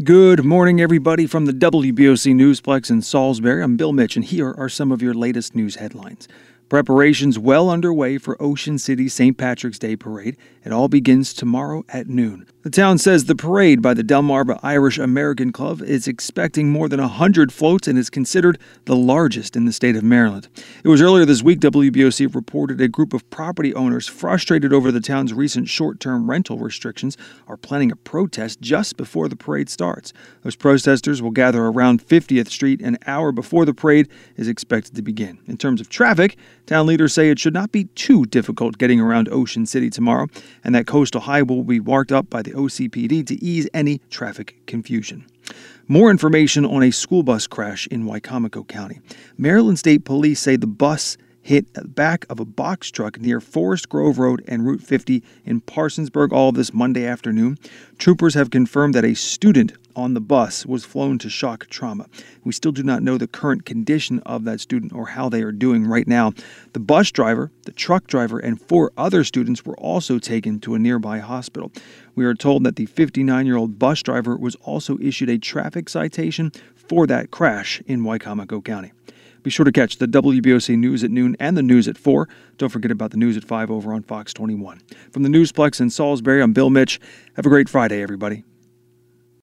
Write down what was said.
Good morning, everybody, from the WBOC Newsplex in Salisbury. I'm Bill Mitch, and here are some of your latest news headlines. Preparations well underway for Ocean City's St. Patrick's Day Parade. It all begins tomorrow at noon. The town says the parade by the Delmarva Irish American Club is expecting more than 100 floats and is considered the largest in the state of Maryland. It was earlier this week WBOC reported a group of property owners frustrated over the town's recent short-term rental restrictions are planning a protest just before the parade starts. Those protesters will gather around 50th Street an hour before the parade is expected to begin. In terms of traffic, town leaders say it should not be too difficult getting around Ocean City tomorrow, and that Coastal Highway will be marked up by the OCPD to ease any traffic confusion. More information on a school bus crash in Wicomico County. Maryland State Police say the bus hit the back of a box truck near Forest Grove Road and Route 50 in Parsonsburg, all of this Monday afternoon. Troopers have confirmed that a student on the bus was flown to shock trauma. We still do not know the current condition of that student or how they are doing right now. The bus driver, the truck driver, and 4 other students were also taken to a nearby hospital. We are told that the 59-year-old bus driver was also issued a traffic citation for that crash in Wicomico County. Be sure to catch the WBOC News at noon and the News at 4. Don't forget about the News at 5 over on Fox 21. From the Newsplex in Salisbury, I'm Bill Mitch. Have a great Friday, everybody.